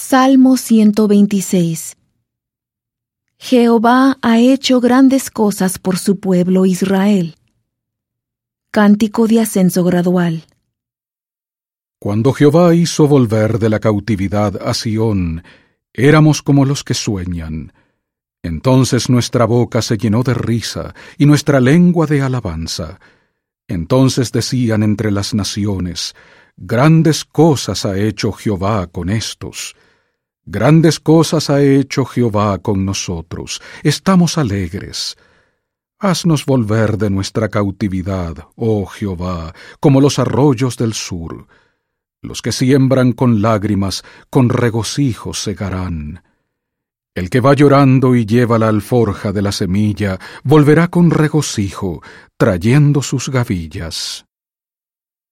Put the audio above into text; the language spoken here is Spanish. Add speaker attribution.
Speaker 1: Salmo 126. Jehová ha hecho grandes cosas por su pueblo Israel. Cántico de ascenso gradual.
Speaker 2: Cuando Jehová hizo volver de la cautividad a Sión, éramos como los que sueñan. Entonces nuestra boca se llenó de risa y nuestra lengua de alabanza. Entonces decían entre las naciones: grandes cosas ha hecho Jehová con estos. Grandes cosas ha hecho Jehová con nosotros. Estamos alegres. Haznos volver de nuestra cautividad, oh Jehová, como los arroyos del sur. Los que siembran con lágrimas, con regocijo segarán. El que va llorando y lleva la alforja de la semilla, volverá con regocijo, trayendo sus gavillas.